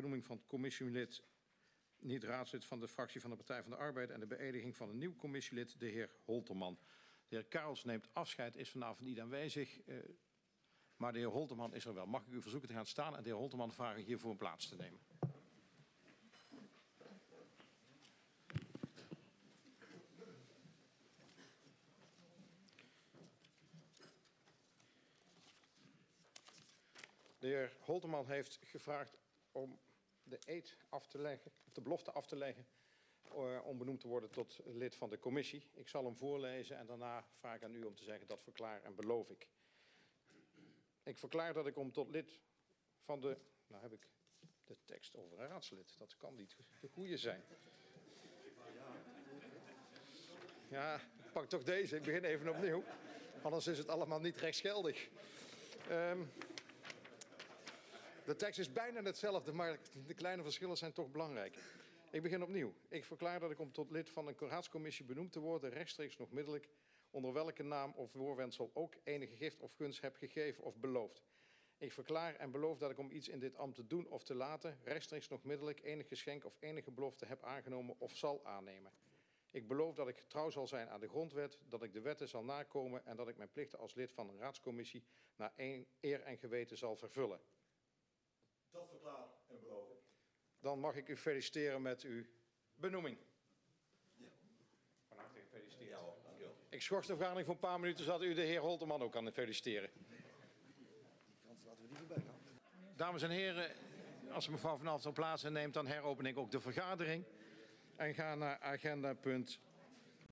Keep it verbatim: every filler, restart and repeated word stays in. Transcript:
benoeming van het commissielid, niet raadslid van de fractie van de Partij van de Arbeid en de beëdiging van een nieuw commissielid, de heer Holterman. De heer Karels neemt afscheid, is vanavond niet aanwezig, uh, maar de heer Holterman is er wel. Mag ik u verzoeken te gaan staan en de heer Holterman vragen hiervoor een plaats te nemen. De heer Holterman heeft gevraagd om de eed af te leggen, of de belofte af te leggen, uh, om benoemd te worden tot lid van de commissie. Ik zal hem voorlezen en daarna vraag ik aan u om te zeggen dat verklaar en beloof ik. Ik verklaar dat ik om tot lid van de... Nou heb ik de tekst over een raadslid. Dat kan niet de goede zijn. Ja, ik pak toch deze. Ik begin even opnieuw. Anders is het allemaal niet rechtsgeldig. Um, De tekst is bijna hetzelfde, maar de kleine verschillen zijn toch belangrijk. Ik begin opnieuw. Ik verklaar dat ik om tot lid van een raadscommissie benoemd te worden, rechtstreeks nog middelijk, onder welke naam of voorwendsel ook enige gift of gunst heb gegeven of beloofd. Ik verklaar en beloof dat ik om iets in dit ambt te doen of te laten, rechtstreeks nog middelijk, enig geschenk of enige belofte heb aangenomen of zal aannemen. Ik beloof dat ik getrouw zal zijn aan de grondwet, dat ik de wetten zal nakomen en dat ik mijn plichten als lid van een raadscommissie naar eer en geweten zal vervullen. Dat verklaar en beloof ik. Dan mag ik u feliciteren met uw benoeming. Ja. Van harte gefeliciteerd. Ja, hoor, dank u wel. Ik schors de vergadering voor een paar minuten, zodat u de heer Holterman ook kan feliciteren. Die kans laten we niet voorbij gaan. Dames en heren, als mevrouw vanaf de plaats neemt, dan heropen ik ook de vergadering. En ga naar agenda punt